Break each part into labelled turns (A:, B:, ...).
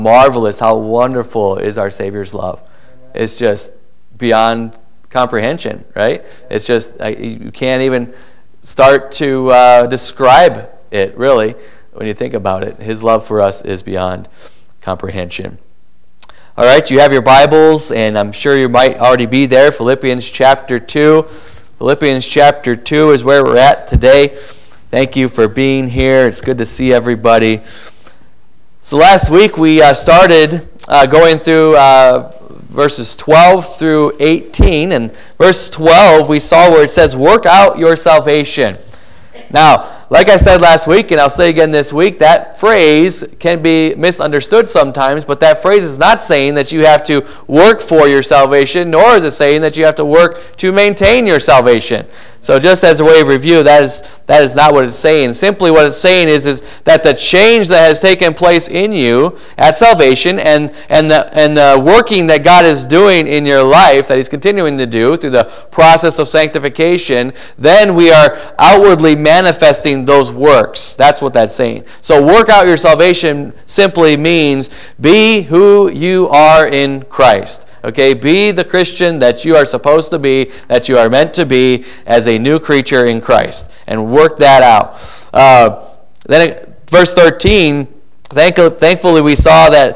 A: marvelous, how wonderful is our Savior's love. It's just beyond comprehension, right? It's just, you can't even start to describe it, really, when you think about it. His love for us is beyond comprehension. All right, you have your Bibles, and I'm sure you might already be there. Philippians chapter 2. Philippians chapter 2 is where we're at today. Thank you for being here. It's good to see everybody. So last week we started going through verses 12 through 18. And verse 12 we saw where it says, work out your salvation. Now, like I said last week, and I'll say again this week, that phrase can be misunderstood sometimes, but that phrase is not saying that you have to work for your salvation, nor is it saying that you have to work to maintain your salvation. So just as a way of review, that is not what it's saying. Simply what it's saying is that the change that has taken place in you at salvation and the working that God is doing in your life, that He's continuing to do through the process of sanctification, then we are outwardly manifesting those works. That's what that's saying. So work out your salvation simply means be who you are in Christ. Okay, be the Christian that you are supposed to be, that you are meant to be as a new creature in Christ, and work that out. Then verse 13, thankfully we saw that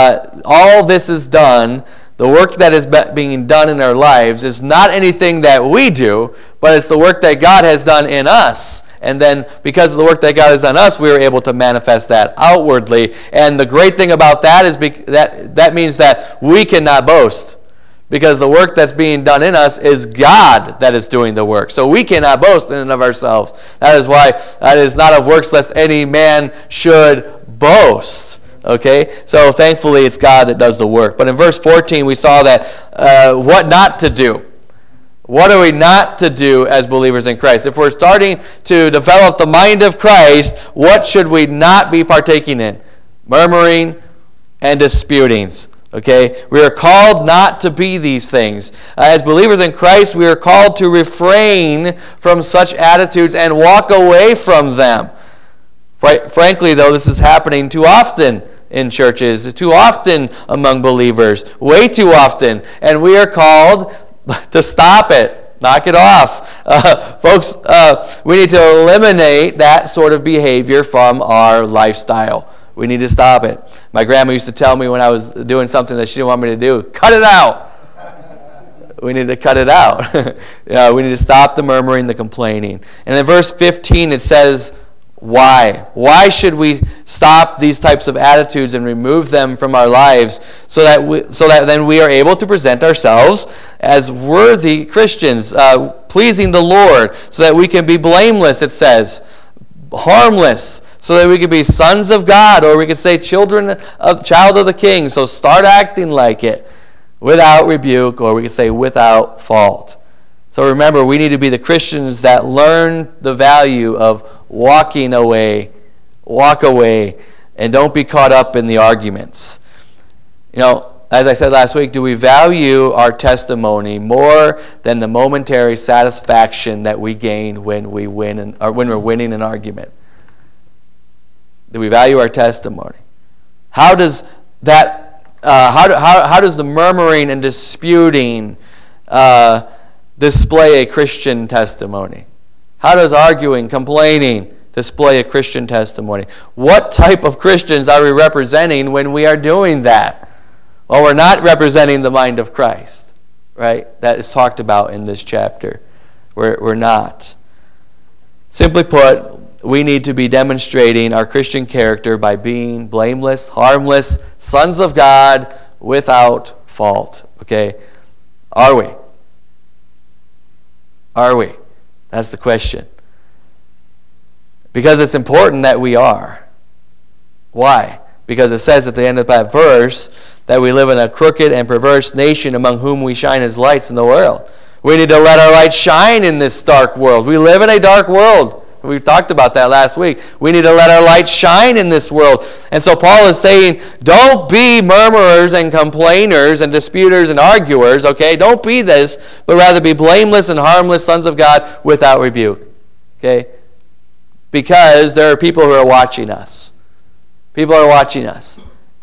A: all this is done, the work that is being done in our lives is not anything that we do, but it's the work that God has done in us. And then because of the work that God has done in us, we are able to manifest that outwardly. And the great thing about that is that means that we cannot boast. Because the work that's being done in us is God that is doing the work. So we cannot boast in and of ourselves. That is why that is not of works lest any man should boast. Okay? So thankfully it's God that does the work. But in verse 14 we saw that what not to do. What are we not to do as believers in Christ? If we're starting to develop the mind of Christ, what should we not be partaking in? Murmuring and disputings. Okay? We are called not to be these things. As believers in Christ, we are called to refrain from such attitudes and walk away from them. Frankly, though, this is happening too often in churches, too often among believers, way too often. And we are called to stop it. Knock it off. Folks, we need to eliminate that sort of behavior from our lifestyle. We need to stop it. My grandma used to tell me when I was doing something that she didn't want me to do, cut it out. We need to cut it out. We need to stop the murmuring, the complaining. And in verse 15 it says, why? Why should we stop these types of attitudes and remove them from our lives so that then we are able to present ourselves as worthy Christians, pleasing the Lord, so that we can be blameless, it says, harmless, so that we can be sons of God, or we could say child of the King. So start acting like it, without rebuke, or we could say without fault. So remember, we need to be the Christians that learn the value of walk away, and don't be caught up in the arguments. As I said last week, do we value our testimony more than the momentary satisfaction that we gain when we're winning an argument? Do we value our testimony? How does that? How does the murmuring and disputing display a Christian testimony? How does arguing, complaining display a Christian testimony? What type of Christians are we representing when we are doing that? Well, we're not representing the mind of Christ, right? That is talked about in this chapter. We're not. Simply put, we need to be demonstrating our Christian character by being blameless, harmless, sons of God, without fault. Okay? Are we? Are we? That's the question. Because it's important that we are. Why? Because it says at the end of that verse that we live in a crooked and perverse nation among whom we shine as lights in the world. We need to let our light shine in this dark world. We live in a dark world. We talked about that last week. We need to let our light shine in this world. And so Paul is saying, don't be murmurers and complainers and disputers and arguers, okay? Don't be this, but rather be blameless and harmless sons of God without rebuke, okay? Because there are people who are watching us. People are watching us.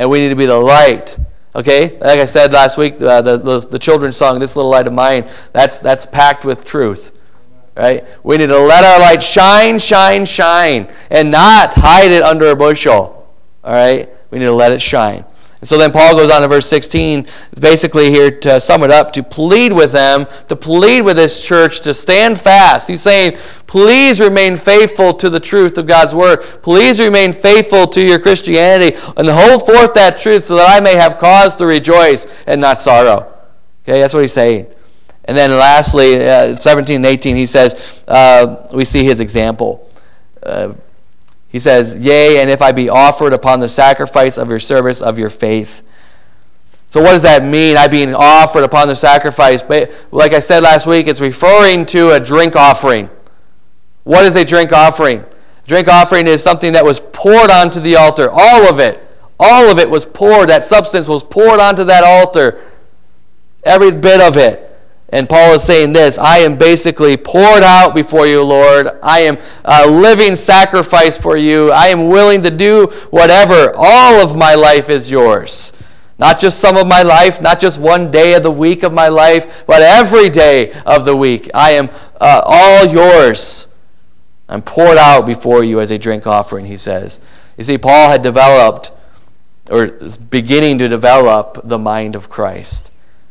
A: and we need to be the light. Okay, like I said last week, the children's song, "This Little Light of Mine," that's packed with truth. Right? We need to let our light shine, shine, shine, and not hide it under a bushel. All right? We need to let it shine. And so then Paul goes on to verse 16, basically here to sum it up, to plead with them, to plead with this church to stand fast. He's saying, please remain faithful to the truth of God's word. Please remain faithful to your Christianity and hold forth that truth so that I may have cause to rejoice and not sorrow. Okay, that's what he's saying. And then lastly, 17 and 18, he says, we see his example. He says, "Yea, and if I be offered upon the sacrifice of your service of your faith." So what does that mean, I being offered upon the sacrifice? But like I said last week, it's referring to a drink offering. What is a drink offering? A drink offering is something that was poured onto the altar. All of it was poured. That substance was poured onto that altar. Every bit of it. And Paul is saying this, I am basically poured out before you, Lord. I am a living sacrifice for you. I am willing to do whatever. All of my life is yours. Not just some of my life, not just one day of the week of my life, but every day of the week. I am all yours. I'm poured out before you as a drink offering, he says. You see, Paul had developed, or is beginning to develop, the mind of Christ.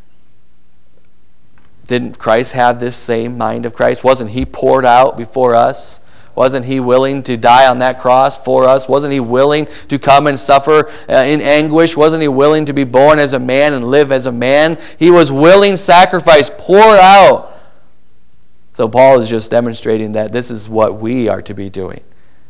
A: Didn't Christ have this same mind of Christ? Wasn't he poured out before us? Wasn't he willing to die on that cross for us? Wasn't he willing to come and suffer in anguish? Wasn't he willing to be born as a man and live as a man? He was willing sacrifice poured out. So Paul is just demonstrating that this is what we are to be doing.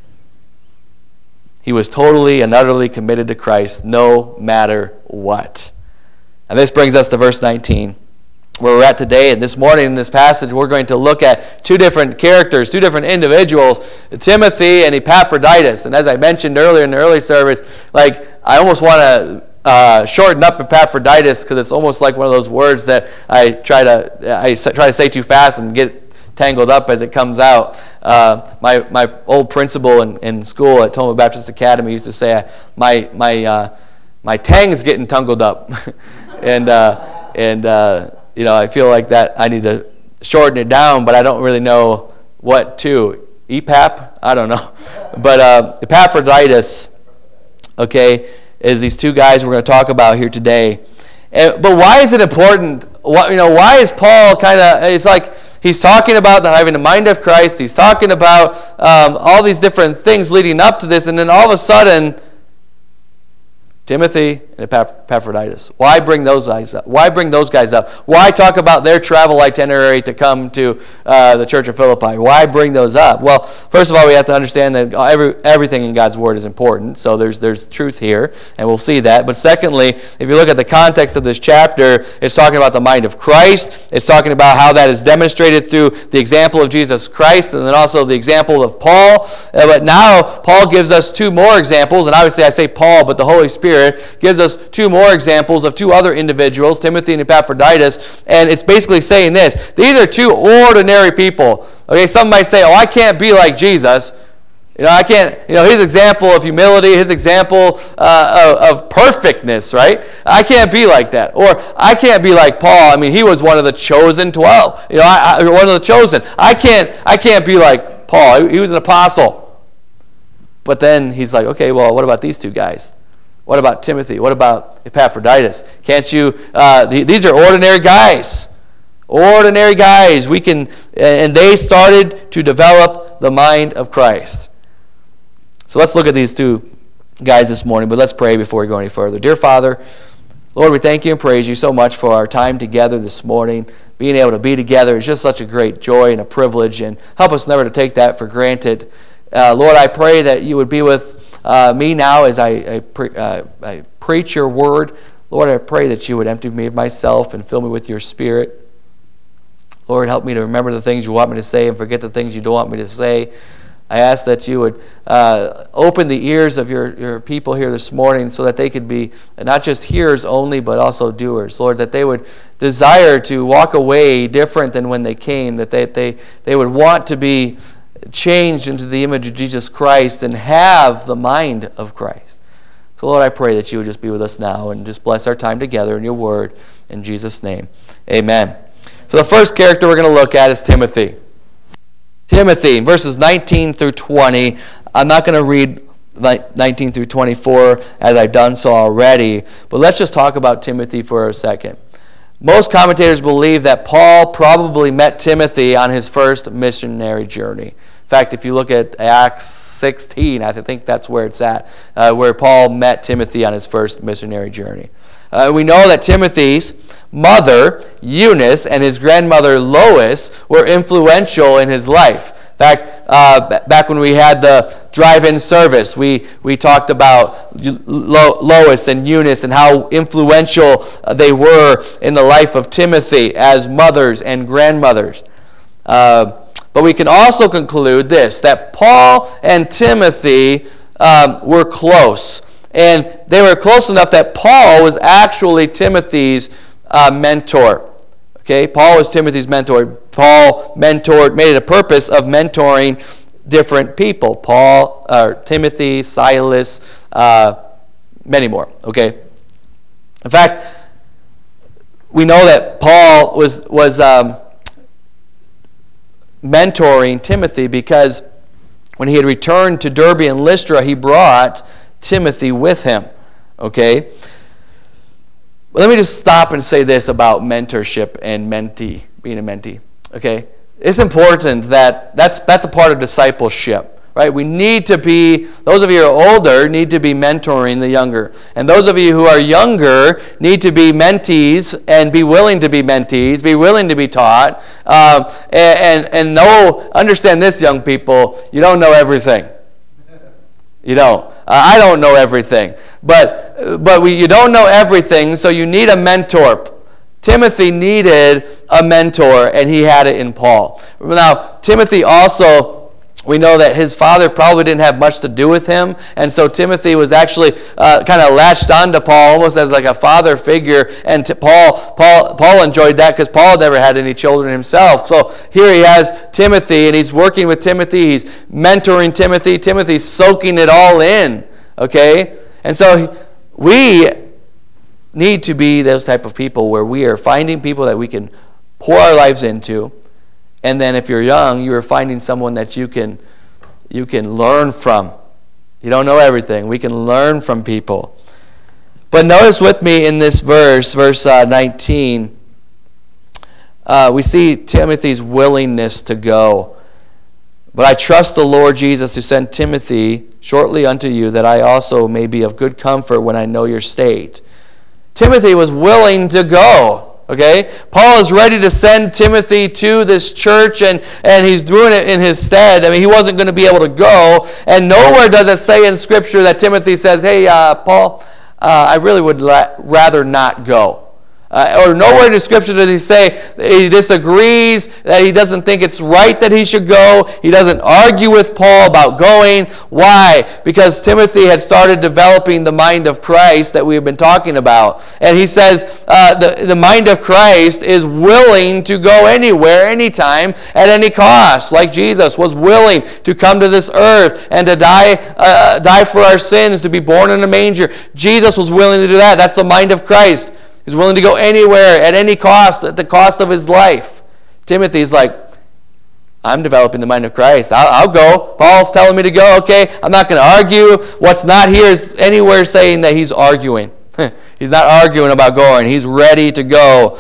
A: He was totally and utterly committed to Christ no matter what. And this brings us to verse 19. Where we're at today, and this morning in this passage, we're going to look at two different characters, two different individuals, Timothy and Epaphroditus. And as I mentioned earlier in the early service, I almost want to shorten up Epaphroditus because it's almost like one of those words that I try to say too fast and get tangled up as it comes out. My old principal in school at Toma Baptist Academy used to say, my tang's getting tangled up, and I feel like that I need to shorten it down, but I don't really know what to. EPAP? I don't know. But Epaphroditus, okay, is these two guys we're going to talk about here today. But why is it important? Why is Paul it's like he's talking about having the mind of Christ. He's talking about all these different things leading up to this, and then all of a sudden, Timothy and Epaphroditus. Why bring those guys up? Why talk about their travel itinerary to come to the Church of Philippi? Why bring those up? Well, first of all, we have to understand that everything in God's Word is important. So there's truth here, and we'll see that. But secondly, if you look at the context of this chapter, it's talking about the mind of Christ. It's talking about how that is demonstrated through the example of Jesus Christ, and then also the example of Paul. But now Paul gives us two more examples, and obviously I say Paul, but the Holy Spirit gives us two more examples of two other individuals, Timothy and Epaphroditus, and it's basically saying this. These are two ordinary people. Okay, some might say, I can't be like Jesus. I can't, his example of humility, his example of perfectness, right? I can't be like that. Or I can't be like Paul. He was one of the chosen 12. One of the chosen. I can't be like Paul. He was an apostle. But then he's like, okay, well, what about these two guys? What about Timothy? What about Epaphroditus? Can't you? These are ordinary guys. Ordinary guys. And they started to develop the mind of Christ. So let's look at these two guys this morning, but let's pray before we go any further. Dear Father, Lord, we thank you and praise you so much for our time together this morning. Being able to be together is just such a great joy and a privilege, and help us never to take that for granted. Lord, I pray that you would be with me now as I preach your word. Lord, I pray that you would empty me of myself and fill me with your Spirit. Lord, help me to remember the things you want me to say and forget the things you don't want me to say. I ask that you would open the ears of your people here this morning so that they could be not just hearers only, but also doers. Lord, that they would desire to walk away different than when they came, that they would want to be changed into the image of Jesus Christ and have the mind of Christ. So, Lord, I pray that you would just be with us now and just bless our time together in your word. In Jesus' name, amen. So the first character we're going to look at is Timothy. Timothy, verses 19 through 20. I'm not going to read 19 through 24 as I've done so already, but let's just talk about Timothy for a second. Most commentators believe that Paul probably met Timothy on his first missionary journey. In fact, if you look at Acts 16, I think that's where it's at, where Paul met Timothy on his first missionary journey. We know that Timothy's mother, Eunice, and his grandmother, Lois, were influential in his life. In fact, back when we had the drive-in service, we talked about Lois and Eunice and how influential they were in the life of Timothy as mothers and grandmothers. But we can also conclude this, that Paul and Timothy were close. And they were close enough that Paul was actually Timothy's mentor. Okay, Paul was Timothy's mentor. Paul made it a purpose of mentoring different people. Timothy, Silas, many more. Okay. In fact, we know that Paul was mentoring Timothy because when he had returned to Derbe and Lystra, he brought Timothy with him. Okay? Let me just stop and say this about mentorship and mentee, being a mentee. Okay? It's important that's a part of discipleship, right? We need to be, those of you who are older need to be mentoring the younger. And those of you who are younger need to be mentees and be willing to be mentees, be willing to be taught. And understand this, young people, you don't know everything. You don't. I don't know everything. But you don't know everything, so you need a mentor. Timothy needed a mentor, and he had it in Paul. Now, Timothy also, we know that his father probably didn't have much to do with him, and so Timothy was actually kind of latched onto Paul almost as like a father figure, and Paul enjoyed that because Paul never had any children himself. So here he has Timothy, and he's working with Timothy, he's mentoring Timothy, Timothy's soaking it all in, okay? And so we need to be those type of people where we are finding people that we can pour our lives into, and then if you're young, you are finding someone that you can learn from. You don't know everything. We can learn from people. But notice with me in this verse 19, we see Timothy's willingness to go. But I trust the Lord Jesus to send Timothy shortly unto you, that I also may be of good comfort when I know your state. Timothy was willing to go. Okay? Paul is ready to send Timothy to this church, and he's doing it in his stead. I mean, he wasn't going to be able to go. And nowhere does it say in Scripture that Timothy says, hey, Paul, I really would rather not go. Or nowhere in Scripture does he say he disagrees, that he doesn't think it's right that he should go. He doesn't argue with Paul about going. Why? Because Timothy had started developing the mind of Christ that we have been talking about. And he says the mind of Christ is willing to go anywhere, anytime, at any cost. Like Jesus was willing to come to this earth and to die for our sins, to be born in a manger. Jesus was willing to do that. That's the mind of Christ. He's willing to go anywhere, at any cost, at the cost of his life. Timothy's like, I'm developing the mind of Christ. I'll go. Paul's telling me to go. Okay, I'm not going to argue. What's not here is anywhere saying that he's arguing. He's not arguing about going. He's ready to go.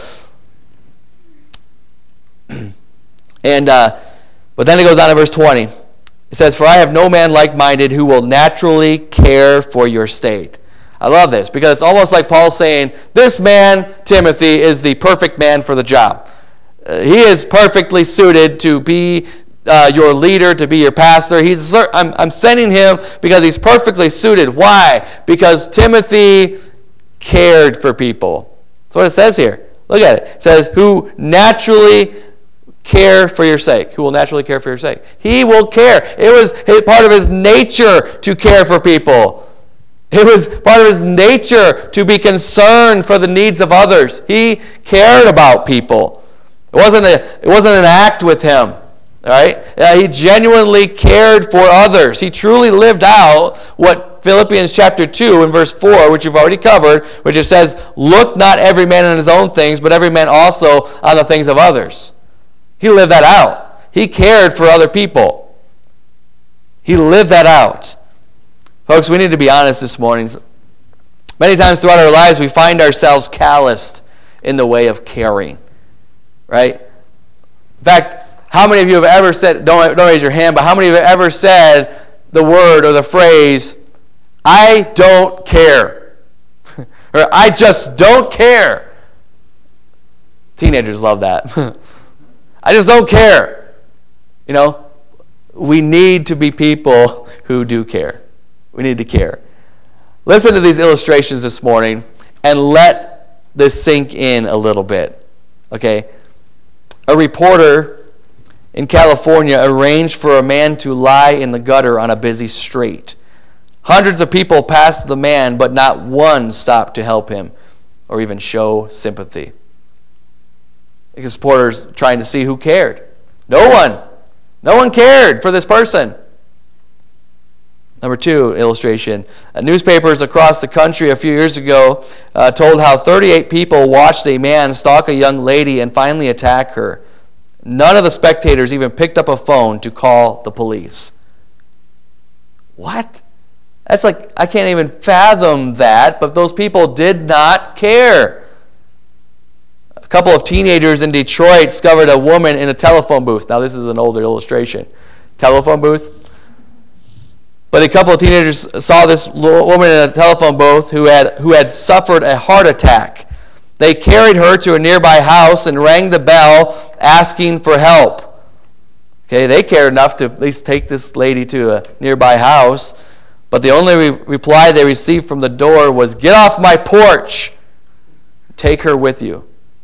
A: But then it goes on to verse 20. It says, for I have no man like-minded who will naturally care for your state. I love this because it's almost like Paul saying, this man, Timothy, is the perfect man for the job. He is perfectly suited to be your leader, to be your pastor. I'm sending him because he's perfectly suited. Why? Because Timothy cared for people. That's what it says here. Look at it. It says, who naturally care for your sake. Who will naturally care for your sake. He will care. It was part of his nature to care for people. It was part of his nature to be concerned for the needs of others. He cared about people. It wasn't an act with him. All right? He genuinely cared for others. He truly lived out what Philippians chapter 2 and verse 4, which you've already covered, which it says, look not every man on his own things, but every man also on the things of others. He lived that out. He cared for other people. He lived that out. Folks, we need to be honest this morning. Many times throughout our lives, we find ourselves calloused in the way of caring. Right? In fact, how many of you have ever said, don't raise your hand, but how many of you have ever said the word or the phrase, I don't care? Or I just don't care. Teenagers love that. I just don't care. You know, we need to be people who do care. We need to care. Listen to these illustrations this morning and let this sink in a little bit. Okay? A reporter in California arranged for a man to lie in the gutter on a busy street. Hundreds of people passed the man, but not one stopped to help him or even show sympathy. This reporter's trying to see who cared. No one. No one cared for this person. Number 2 illustration. Newspapers across the country a few years ago told how 38 people watched a man stalk a young lady and finally attack her. None of the spectators even picked up a phone to call the police. What? That's like, I can't even fathom that, but those people did not care. A couple of teenagers in Detroit discovered a woman in a telephone booth. Now, this is an older illustration. Telephone booth. But a couple of teenagers saw this woman in a telephone booth who had suffered a heart attack. They carried her to a nearby house and rang the bell asking for help. Okay, they cared enough to at least take this lady to a nearby house. But the only reply they received from the door was, "Get off my porch. Take her with you."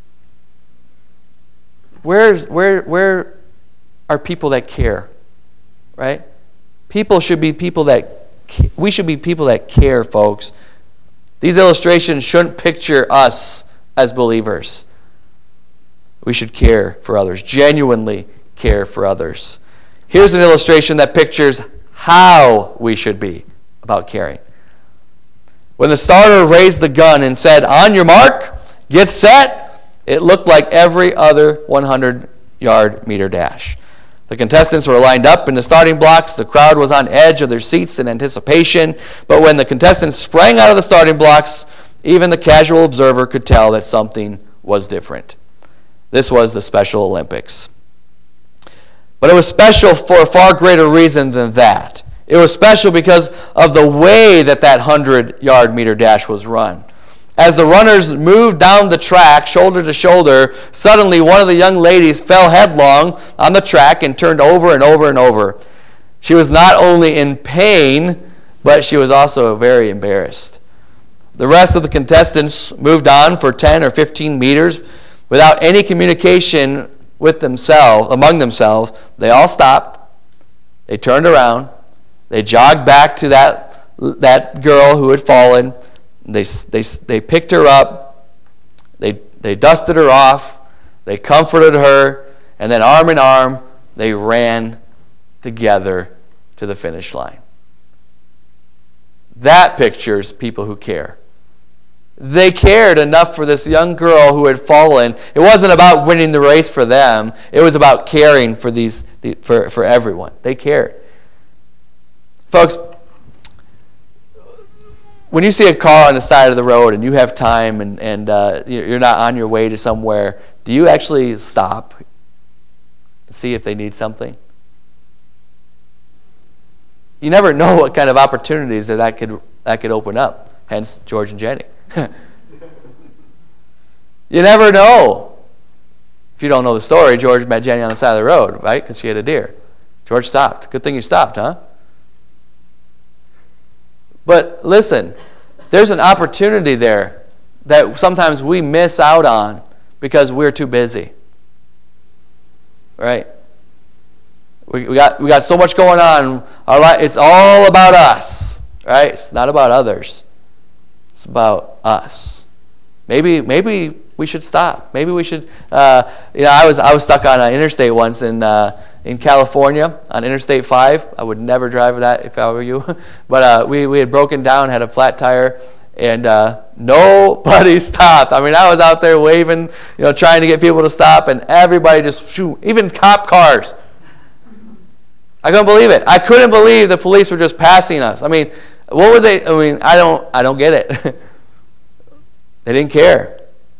A: Where are people that care? Right? We should be people that care, folks. These illustrations shouldn't picture us as believers. We should care for others, genuinely care for others. Here's an illustration that pictures how we should be about caring. When the starter raised the gun and said, "On your mark, get set," it looked like every other 100-yard meter dash. The contestants were lined up in the starting blocks. The crowd was on edge of their seats in anticipation. But when the contestants sprang out of the starting blocks, even the casual observer could tell that something was different. This was the Special Olympics. But it was special for a far greater reason than that. It was special because of the way that 100-yard meter dash was run. As the runners moved down the track, shoulder to shoulder, suddenly one of the young ladies fell headlong on the track and turned over and over and over. She was not only in pain, but she was also very embarrassed. The rest of the contestants moved on for 10 or 15 meters without any communication with among themselves. They all stopped. They turned around. They jogged back to that girl who had fallen. They picked her up, they dusted her off, they comforted her, and then arm in arm, they ran together to the finish line. That pictures people who care. They cared enough for this young girl who had fallen. It wasn't about winning the race for them. It was about caring for everyone. They cared. Folks, when you see a car on the side of the road and you have time and you're not on your way to somewhere, do you actually stop and see if they need something? You never know what kind of opportunities that could open up. Hence, George and Jenny. You never know. If you don't know the story, George met Jenny on the side of the road, right? Because she had a deer. George stopped. Good thing you stopped, huh? But listen, there's an opportunity there that sometimes we miss out on because we're too busy. Right? We got so much going on. Our life, it's all about us. Right? It's not about others. It's about us. Maybe we should stop. Maybe we should. I was stuck on an interstate once in California on Interstate 5. I would never drive that if I were you. But we had broken down, had a flat tire, and nobody stopped. I mean, I was out there waving, trying to get people to stop, and everybody just shoot. Even cop cars. I couldn't believe it. I couldn't believe the police were just passing us. I mean, what were they? I mean, I don't get it. They didn't care.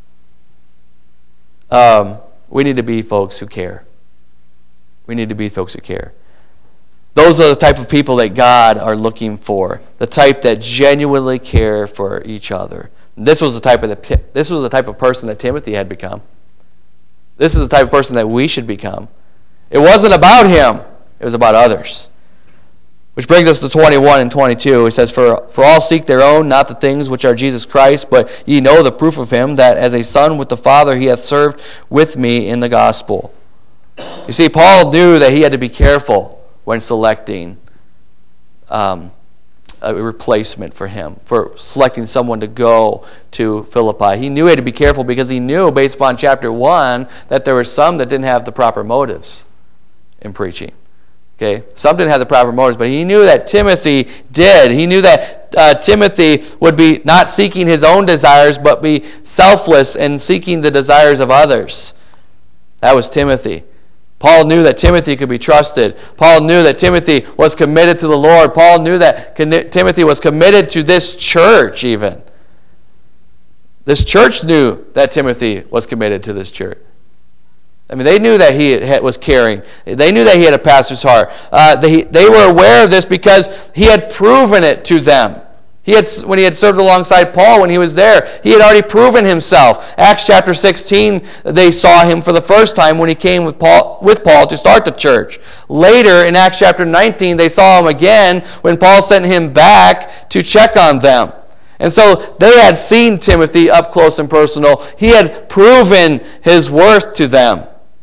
A: We need to be folks who care. We need to be folks who care. Those are the type of people that God are looking for. The type that genuinely care for each other. This was the type of person that Timothy had become. This is the type of person that we should become. It wasn't about him. It was about others. Which brings us to 21 and 22. It says, For all seek their own, not the things which are Jesus Christ, but ye know the proof of him, that as a son with the Father he hath served with me in the gospel. You see, Paul knew that he had to be careful when selecting a replacement for him, for selecting someone to go to Philippi. He knew he had to be careful because he knew, based upon chapter 1, that there were some that didn't have the proper motives in preaching. Okay, some didn't have the proper motives, but he knew that Timothy did. He knew that Timothy would be not seeking his own desires, but be selfless and seeking the desires of others. That was Timothy. Paul knew that Timothy could be trusted. Paul knew that Timothy was committed to the Lord. Paul knew that Timothy was committed to this church even. This church knew that Timothy was committed to this church. I mean, they knew that he was caring. They knew that he had a pastor's heart. They were aware of this because he had proven it to them. When he had served alongside Paul when he was there, he had already proven himself. Acts chapter 16, they saw him for the first time when he came with Paul to start the church. Later, in Acts chapter 19, they saw him again when Paul sent him back to check on them. And so they had seen Timothy up close and personal. He had proven his worth to them.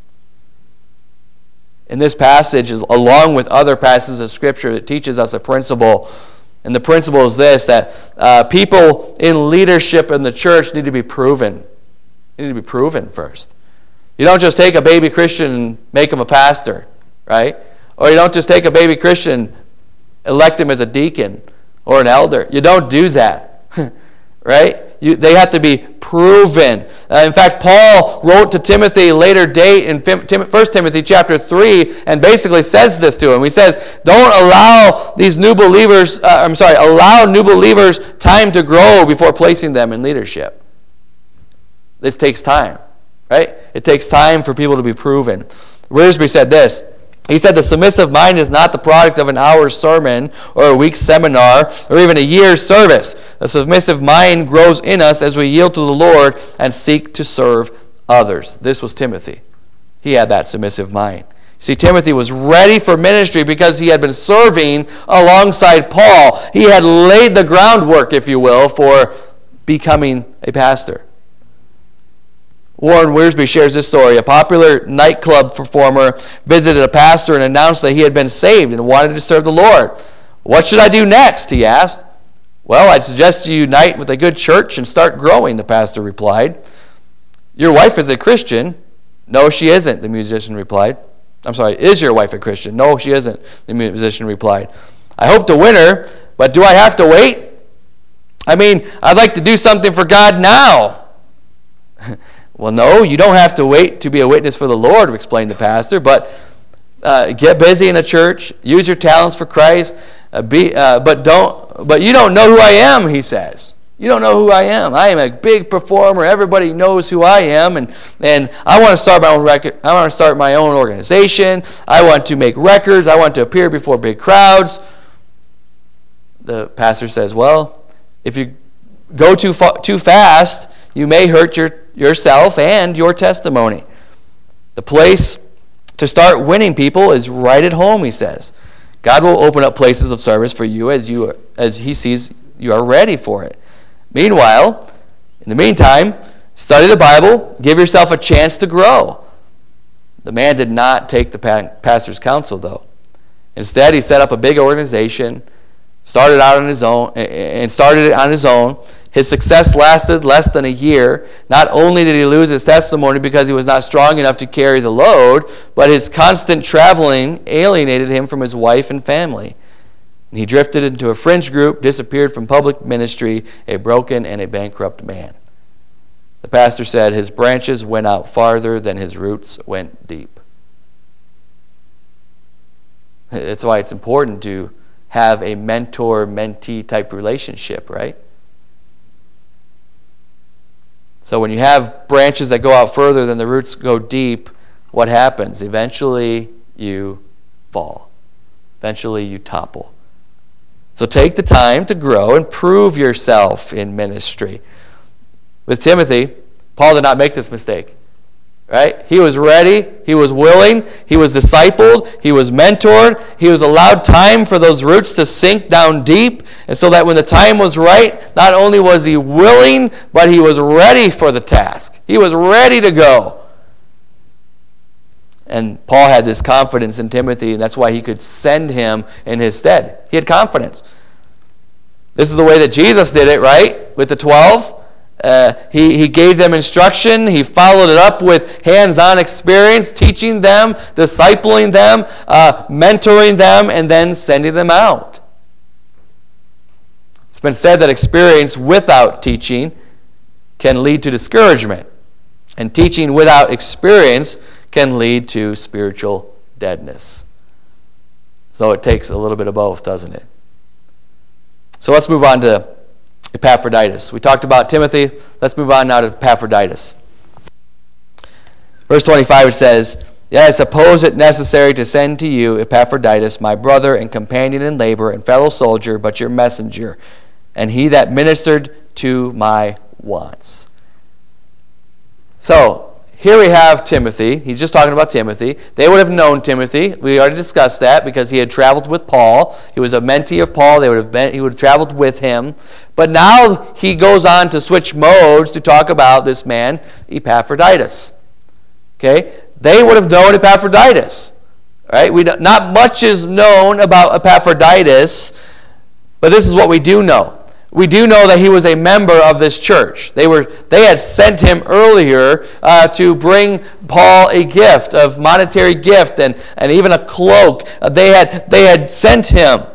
A: In this passage, along with other passages of Scripture, it teaches us a principle. And the principle is this, that people in leadership in the church need to be proven. They need to be proven first. You don't just take a baby Christian and make him a pastor, right? Or you don't just take a baby Christian, elect him as a deacon or an elder. You don't do that, right? They have to be proven. In fact, Paul wrote to Timothy a later date in 1 Timothy chapter 3 and basically says this to him. He says, don't allow these new believers, allow new believers time to grow before placing them in leadership. This takes time, right? It takes time for people to be proven. Wiersbe said this. He said, the submissive mind is not the product of an hour's sermon or a week's seminar or even a year's service. The submissive mind grows in us as we yield to the Lord and seek to serve others. This was Timothy. He had that submissive mind. See, Timothy was ready for ministry because he had been serving alongside Paul. He had laid the groundwork, if you will, for becoming a pastor. Warren Wiersbe shares this story. A popular nightclub performer visited a pastor and announced that he had been saved and wanted to serve the Lord. What should I do next? He asked. Well, I'd suggest you unite with a good church and start growing, the pastor replied. Your wife is a Christian. No, she isn't, the musician replied. Is your wife a Christian? No, she isn't, the musician replied. I hope to win her, but do I have to wait? I'd like to do something for God now. Well, no, you don't have to wait to be a witness for the Lord, explained the pastor, but get busy in the church, use your talents for Christ, but you don't know who I am, he says. You don't know who I am. I am a big performer. Everybody knows who I am, and I want to start my own record. I want to start my own organization. I want to make records. I want to appear before big crowds. The pastor says, well, if you go too fast, you may hurt yourself and your testimony. The place to start winning people is right at home, he says. God will open up places of service for you as he sees you are ready for it. Meanwhile, in the meantime, study the Bible, give yourself a chance to grow. The man did not take the pastor's counsel, though. Instead, he set up a big organization, started it on his own. His success lasted less than a year. Not only did he lose his testimony because he was not strong enough to carry the load, but his constant traveling alienated him from his wife and family. And he drifted into a fringe group, disappeared from public ministry, a broken and a bankrupt man. The pastor said his branches went out farther than his roots went deep. That's why it's important to have a mentor-mentee type relationship, right? So when you have branches that go out further than the roots go deep, what happens? Eventually you fall. Eventually you topple. So take the time to grow and prove yourself in ministry. With Timothy, Paul did not make this mistake. Right? He was ready, he was willing, he was discipled, he was mentored, he was allowed time for those roots to sink down deep, and so that when the time was right, not only was he willing, but he was ready for the task. He was ready to go. And Paul had this confidence in Timothy, and that's why he could send him in his stead. He had confidence. This is the way that Jesus did it, right? With the 12. He gave them instruction. He followed it up with hands-on experience, teaching them, discipling them, mentoring them, and then sending them out. It's been said that experience without teaching can lead to discouragement, and teaching without experience can lead to spiritual deadness. So it takes a little bit of both, doesn't it? So let's move on to Epaphroditus. We talked about Timothy. Let's move on now to Epaphroditus. Verse 25, it says, "Yet I suppose it necessary to send to you Epaphroditus, my brother and companion in labor and fellow soldier, but your messenger, and he that ministered to my wants." So, here we have Timothy. He's just talking about Timothy. They would have known Timothy. We already discussed that because he had traveled with Paul. He was a mentee of Paul. He would have traveled with him. But now he goes on to switch modes to talk about this man, Epaphroditus. Okay? They would have known Epaphroditus. Right? Not much is known about Epaphroditus, but this is what we do know. We do know that he was a member of this church. They had sent him earlier to bring Paul a gift, of monetary gift, and even a cloak. They had sent him.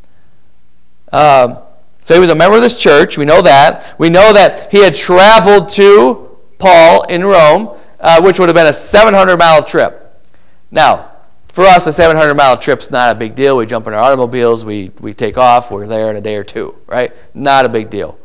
A: So he was a member of this church. We know that. We know that he had traveled to Paul in Rome, which would have been a 700-mile trip. Now, for us, a 700-mile trip's not a big deal. We jump in our automobiles, we take off, we're there in a day or two, right? Not a big deal.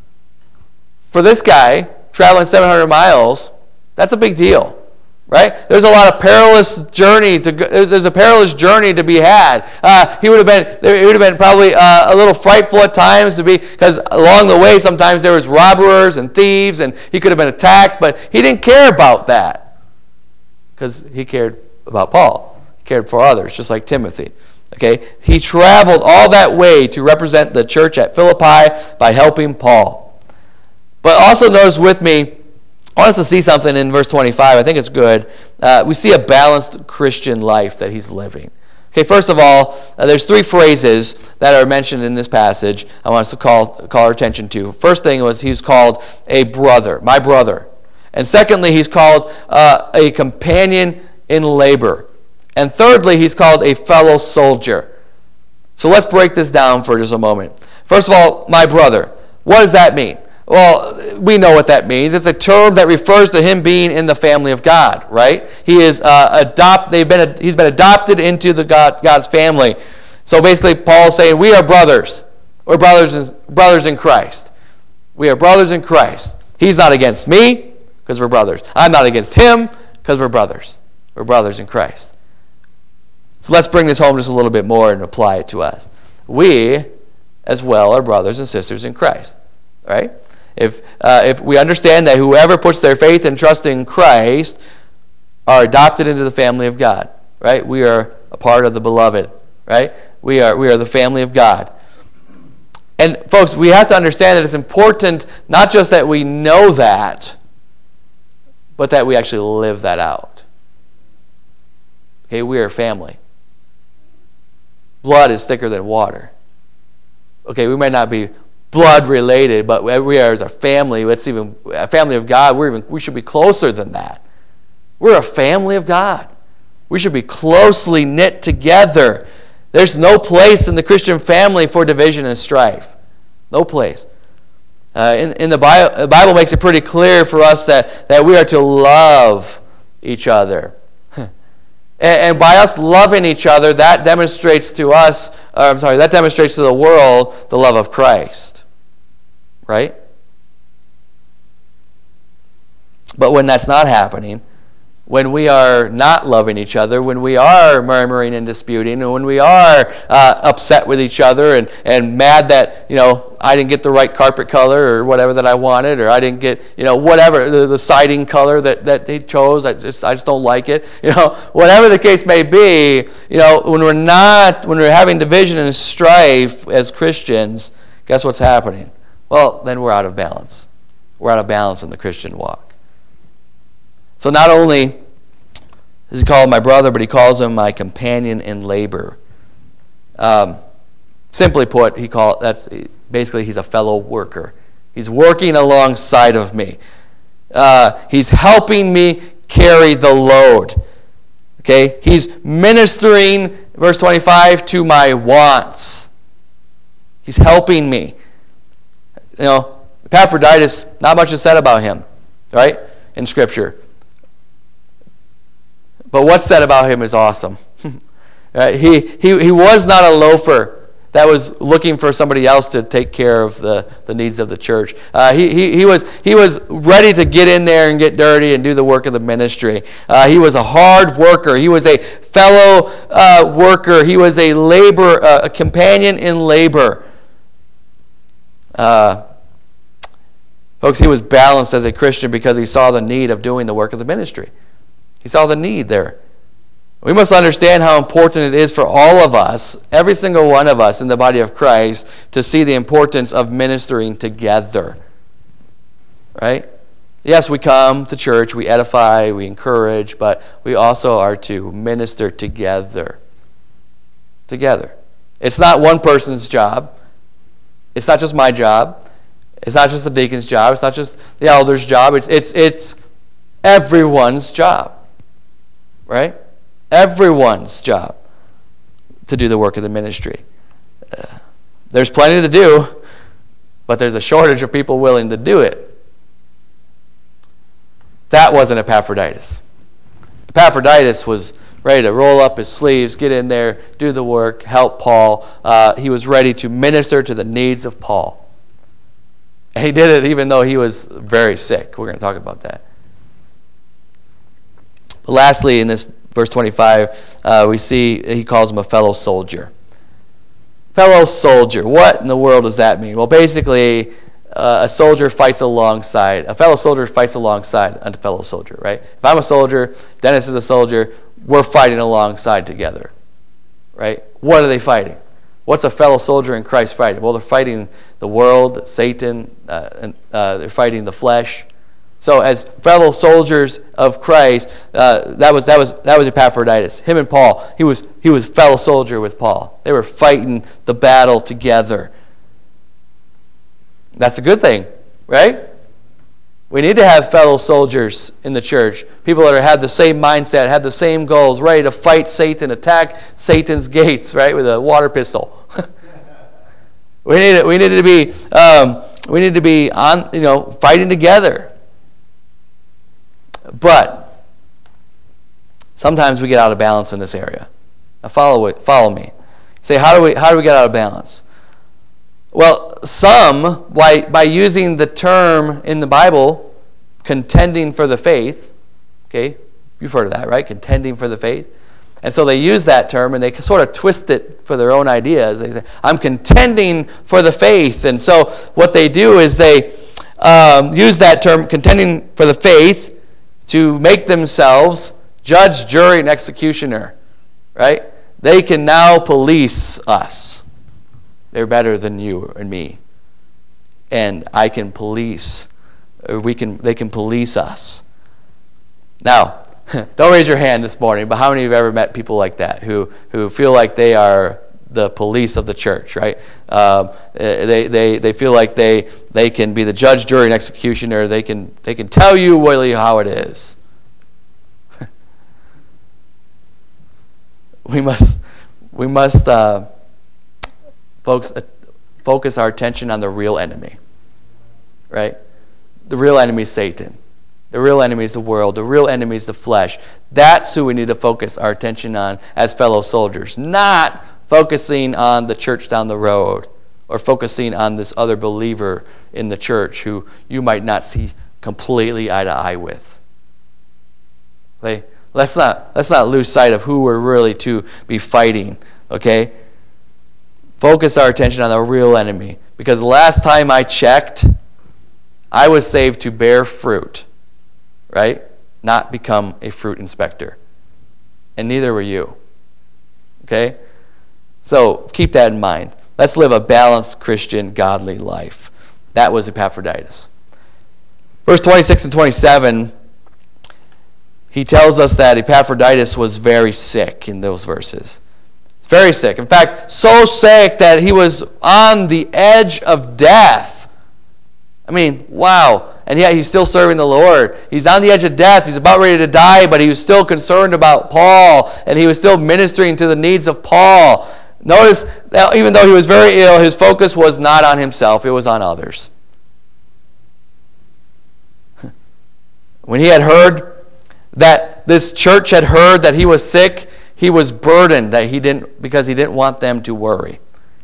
A: For this guy, traveling 700 miles, that's a big deal, right? There's a lot of perilous journey there's a perilous journey to be had. It would have been probably a little frightful at times because along the way sometimes there was robbers and thieves, and he could have been attacked, but he didn't care about that because he cared about Paul. Cared for others, just like Timothy. Okay, he traveled all that way to represent the church at Philippi by helping Paul. But also notice with me, I want us to see something in verse 25. I think it's good. We see a balanced Christian life that he's living. Okay, first of all, there's three phrases that are mentioned in this passage I want us to call our attention to. First thing was he's called a brother, my brother. And secondly, he's called a companion in labor. And thirdly, he's called a fellow soldier. So let's break this down for just a moment. First of all, my brother. What does that mean? Well, we know what that means. It's a term that refers to him being in the family of God, right? He is he's been adopted into God's family. So basically, Paul's saying, we are brothers. We're brothers in Christ. We are brothers in Christ. He's not against me because we're brothers. I'm not against him because we're brothers. We're brothers in Christ. So let's bring this home just a little bit more and apply it to us. We, as well, are brothers and sisters in Christ, right? If we understand that whoever puts their faith and trust in Christ are adopted into the family of God, right? We are a part of the beloved, right? We are the family of God. And folks, we have to understand that it's important not just that we know that, but that we actually live that out. Okay, we are family. Blood is thicker than water. Okay, we may not be blood related, but we are as a family. It's even a family of God. We should be closer than that. We're a family of God. We should be closely knit together. There's no place in the Christian family for division and strife. No place. In the Bible makes it pretty clear for us that we are to love each other. And by us loving each other, that demonstrates to the world the love of Christ. Right? But when that's not happening, when we are not loving each other, when we are murmuring and disputing, and when we are upset with each other and mad that, I didn't get the right carpet color or whatever that I wanted, or I didn't get, whatever, the siding color that they chose, I just don't like it. Whatever the case may be, when we're having division and strife as Christians, guess what's happening? Well, then we're out of balance. We're out of balance in the Christian walk. So not only does he call him my brother, but he calls him my companion in labor. Simply put, he's a fellow worker. He's working alongside of me. He's helping me carry the load. Okay? He's ministering, verse 25, to my wants. He's helping me. Epaphroditus, not much is said about him, right, in Scripture. But what's said about him is awesome. He was not a loafer that was looking for somebody else to take care of the needs of the church. He was ready to get in there and get dirty and do the work of the ministry. He was a hard worker. He was a fellow worker. He was a companion in labor. Folks, he was balanced as a Christian because he saw the need of doing the work of the ministry. He saw the need there. We must understand how important it is for all of us, every single one of us in the body of Christ, to see the importance of ministering together. Right? Yes, we come to church, we edify, we encourage, but we also are to minister together. Together. It's not one person's job. It's not just my job. It's not just the deacon's job. It's not just the elder's job. It's everyone's job. Right? Everyone's job to do the work of the ministry. There's plenty to do, but there's a shortage of people willing to do it. That wasn't Epaphroditus. Epaphroditus was ready to roll up his sleeves, get in there, do the work, help Paul. He was ready to minister to the needs of Paul. And he did it even though he was very sick. We're going to talk about that. But lastly, in this verse 25, we see he calls him a fellow soldier. Fellow soldier. What in the world does that mean? Well, basically, a fellow soldier fights alongside a fellow soldier, right? If I'm a soldier, Dennis is a soldier, we're fighting alongside together, right? What are they fighting? What's a fellow soldier in Christ fighting? Well, they're fighting the world, Satan, and they're fighting the flesh. So, as fellow soldiers of Christ, that was Epaphroditus. Him and Paul, he was fellow soldier with Paul. They were fighting the battle together. That's a good thing, right? We need to have fellow soldiers in the church. People that had the same mindset, had the same goals, ready to fight Satan, attack Satan's gates, right, with a water pistol. We need to be on, fighting together. But sometimes we get out of balance in this area. Now follow me. Say, how do we get out of balance? Well, some, by using the term in the Bible, contending for the faith, okay, you've heard of that, right? Contending for the faith. And so they use that term and they sort of twist it for their own ideas. They say, I'm contending for the faith. And so what they do is they use that term, contending for the faith, to make themselves judge, jury, and executioner, right? They can now police us. They're better than you and me. And I can police, or they can police us. Now, don't raise your hand this morning, but how many of you have ever met people like that who feel like they are the police of the church, right? They feel like they can be the judge, jury, and executioner. They can tell you really how it is. We must folks, focus our attention on the real enemy, right? The real enemy is Satan. The real enemy is the world. The real enemy is the flesh. That's who we need to focus our attention on as fellow soldiers, not focusing on the church down the road or focusing on this other believer in the church who you might not see completely eye to eye with. Okay? Let's not lose sight of who we're really to be fighting, okay? Focus our attention on the real enemy. Because the last time I checked, I was saved to bear fruit, right? Not become a fruit inspector. And neither were you. Okay? So keep that in mind. Let's live a balanced Christian, godly life. That was Epaphroditus. Verse 26 and 27, he tells us that Epaphroditus was very sick in those verses. Very sick. In fact, so sick that he was on the edge of death. I mean, wow. And yet he's still serving the Lord. He's on the edge of death. He's about ready to die, but he was still concerned about Paul, and he was still ministering to the needs of Paul. Notice that even though he was very ill, his focus was not on himself. It was on others. When he had heard that this church had heard that he was sick, he was burdened because he didn't want them to worry.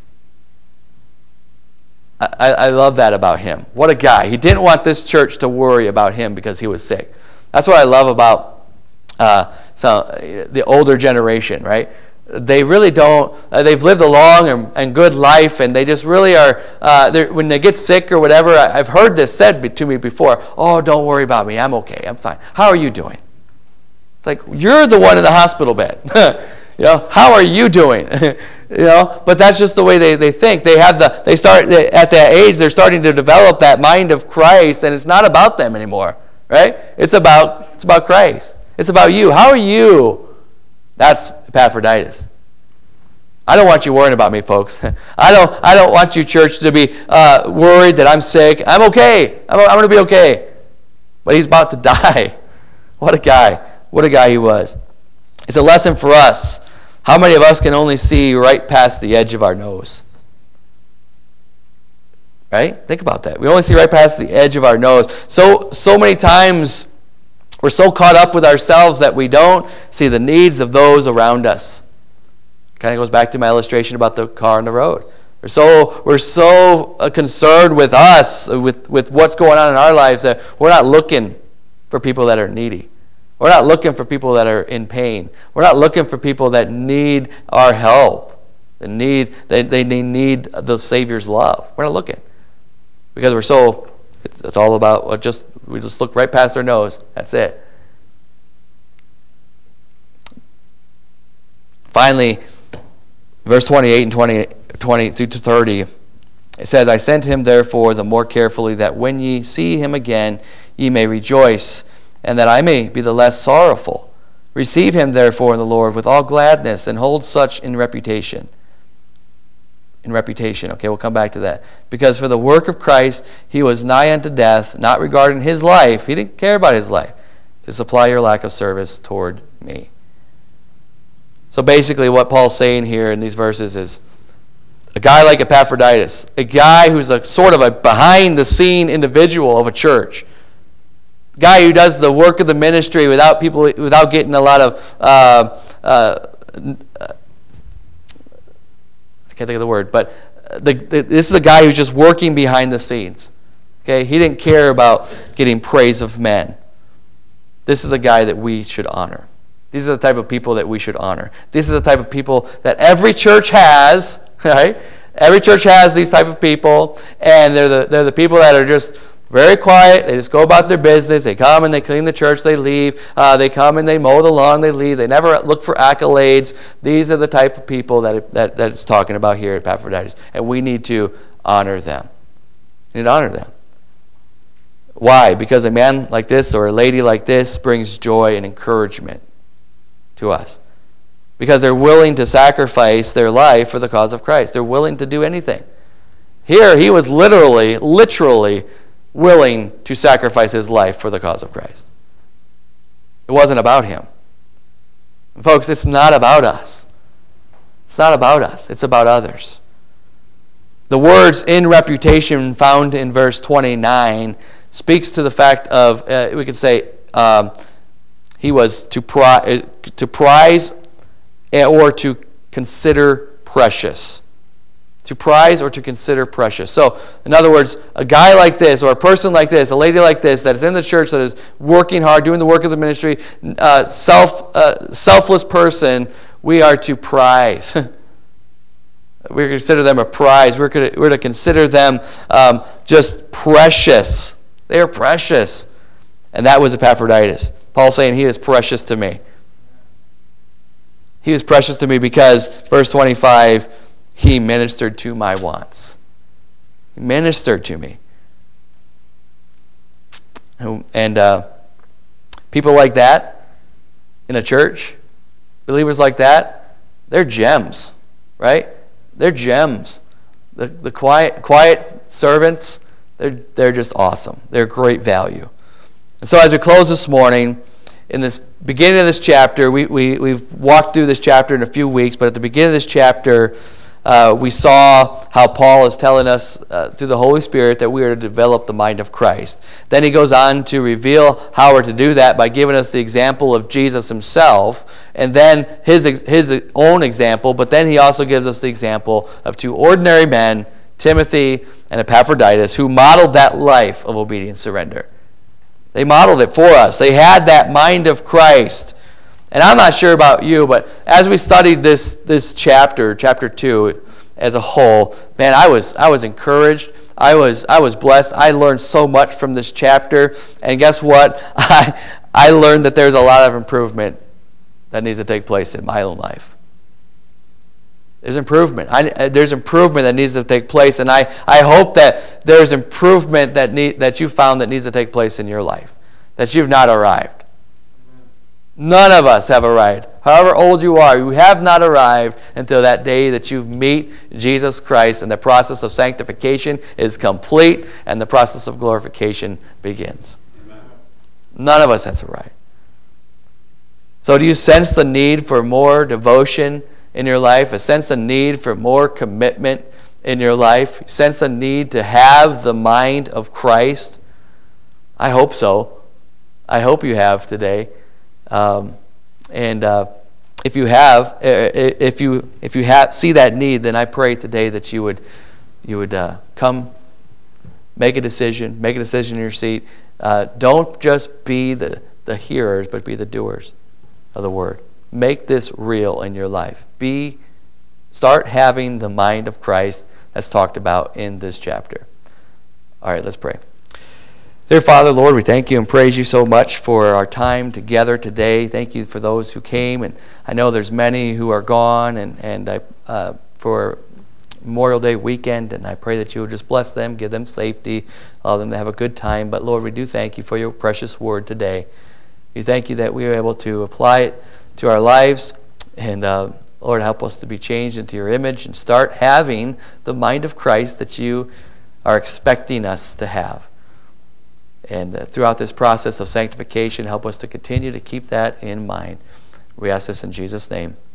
A: I love that about him. What a guy. He didn't want this church to worry about him because he was sick. That's what I love about the older generation, right? They really don't, they've lived a long and good life, and they just really are, when they get sick or whatever, I've heard this said to me before, oh, don't worry about me, I'm okay, I'm fine. How are you doing? It's like, you're the one in the hospital bed. How are you doing? But that's just the way they think. At that age, they're starting to develop that mind of Christ, and it's not about them anymore, right? It's about Christ. It's about you. How are you? That's Epaphroditus. I don't want you worrying about me, folks. I don't want you, church, to be worried that I'm sick. I'm okay. I'm going to be okay. But he's about to die. What a guy. What a guy he was. It's a lesson for us. How many of us can only see right past the edge of our nose? Right? Think about that. We only see right past the edge of our nose. So many times we're so caught up with ourselves that we don't see the needs of those around us. Kind of goes back to my illustration about the car on the road. We're so concerned with us, with what's going on in our lives, that we're not looking for people that are needy. We're not looking for people that are in pain. We're not looking for people that need our help. They need the Savior's love. We're not looking. Because it's all about, we just look right past their nose. That's it. Finally, verse 28 and 20 through to 30, it says, I sent him therefore the more carefully, that when ye see him again, ye may rejoice, and that I may be the less sorrowful. Receive him therefore in the Lord with all gladness, and hold such in reputation. In reputation, okay, we'll come back to that. Because for the work of Christ, he was nigh unto death, not regarding his life. He didn't care about his life, to supply your lack of service toward me. So basically what Paul's saying here in these verses is, a guy like Epaphroditus, a guy who's a sort of a behind-the-scene individual of a church, guy who does the work of the ministry without getting a lot of I can't think of the word, but this is a guy who's just working behind the scenes. Okay, he didn't care about getting praise of men. This is the guy that we should honor. These are the type of people that we should honor. These are the type of people that every church has. Right? Every church has these type of people, and they're the people that are just very quiet. They just go about their business. They come and they clean the church. They leave. They come and they mow the lawn. They leave. They never look for accolades. These are the type of people that it's talking about here at Epaphroditus. And we need to honor them. We need to honor them. Why? Because a man like this or a lady like this brings joy and encouragement to us. because they're willing to sacrifice their life for the cause of Christ. They're willing to do anything. Here, he was literally willing to sacrifice his life for the cause of Christ. It wasn't about him. Folks, it's not about us. It's not about us. It's about others. The words "in reputation" found in verse 29 speaks to the fact of, we could say, he was to prize or to consider precious. To prize or to consider precious. So, in other words, a guy like this, or a person like this, a lady like this, that is in the church, that is working hard, doing the work of the ministry, selfless person, we are to prize. We're to consider them a prize. We're to consider them just precious. They are precious. And that was Epaphroditus. Paul's saying he is precious to me. He is precious to me because, verse 25, he ministered to my wants. He ministered to me. And people like that in a church, believers like that, they're gems, right? They're gems. The quiet servants, they're just awesome. They're great value. And so as we close this morning, in this beginning of this chapter, we've walked through this chapter in a few weeks, but at the beginning of this chapter, we saw how Paul is telling us through the Holy Spirit that we are to develop the mind of Christ. Then he goes on to reveal how we're to do that by giving us the example of Jesus himself, and then his own example, but then he also gives us the example of two ordinary men, Timothy and Epaphroditus, who modeled that life of obedient surrender. They modeled it for us. They had that mind of Christ. And I'm not sure about you, but as we studied this chapter 2, as a whole, man, I was encouraged. I was blessed. I learned so much from this chapter. And guess what? I learned that there's a lot of improvement that needs to take place in my own life. There's improvement. There's improvement that needs to take place, and I hope that there's improvement that you found that needs to take place in your life, that you've not arrived. None of us have arrived. However old you are, you have not arrived until that day that you meet Jesus Christ and the process of sanctification is complete and the process of glorification begins. Amen. None of us has arrived. So do you sense the need for more devotion in your life? A sense of need for more commitment in your life? A sense of need to have the mind of Christ? I hope so. I hope you have today. If you see that need, then I pray today that you would come, make a decision in your seat. Don't just be the hearers, but be the doers of the word. Make this real in your life. Start having the mind of Christ that's talked about in this chapter. All right, let's pray. Dear Father, Lord, we thank you and praise you so much for our time together today. Thank you for those who came, and I know there's many who are gone and for Memorial Day weekend, and I pray that you will just bless them, give them safety, allow them to have a good time. But Lord, we do thank you for your precious word today. We thank you that we are able to apply it to our lives, and Lord, help us to be changed into your image and start having the mind of Christ that you are expecting us to have. And throughout this process of sanctification, help us to continue to keep that in mind. We ask this in Jesus' name.